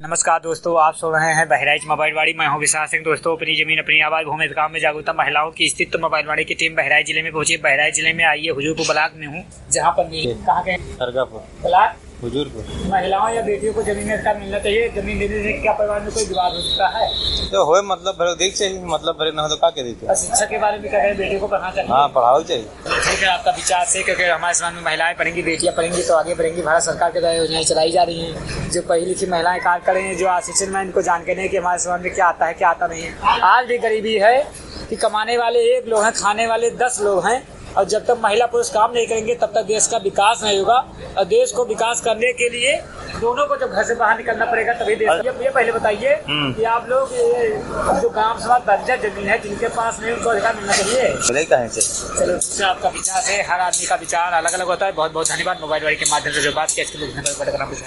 नमस्कार दोस्तों, आप सुन रहे हैं बहराइच मोबाइल वाड़ी। मैं हूं विशाल सिंह। दोस्तों, अपनी जमीन अपनी आवाज भूमि गांव में जागरूकता महिलाओं की स्थित मोबाइल वाड़ी की टीम बहराइच जिले में पहुंची। बहराइच जिले में आइए हुजूरपुर ब्लॉक में हूं, जहां पर कहाँ के ब्लॉक हुजूरपुर महिलाओं या बेटियों को जमीन अधिकार मिलना चाहिए। जमीन देने से क्या परिवार में कोई विवाद हो सकता है? तो हो मतलब देख चाहिए, मतलब भरे न हो तो क्या कह देते। शिक्षा के बारे में कह रहे हैं, बेटियों को पढ़ना चाहिए। हाँ, पढ़ाओ चाहिए। ठीक है, आपका विचार से, क्योंकि हमारे समाज में महिलाएं पढ़ेंगी, बेटियां पढ़ेंगी तो आगे बढ़ेंगी। भारत सरकार के द्वारा योजनाएं चलाई जा रही हैं। जो पढ़ी लिखी महिलाएं कार्य कर रही हैं, जो अशिक्षित में इनको जानकारी नहीं कि हमारे समाज में क्या आता है क्या आता नहीं है। आज भी गरीबी है कि कमाने वाले 1 लोग हैं, खाने वाले 10 लोग हैं। और जब तक महिला पुरुष काम नहीं करेंगे तब तक देश का विकास नहीं होगा। और देश को विकास करने के लिए दोनों को जब घर से बाहर निकलना पड़ेगा तभी देश। ये पहले बताइए कि आप लोग जो गांव समाज बंजर जमीन है जिनके पास नहीं, उनको अधिकार मिलना चाहिए। चलो, आपका विचार है, हर आदमी का विचार अलग अलग होता है। बहुत बहुत धन्यवाद मोबाइल वाली के माध्यम से जो बात की।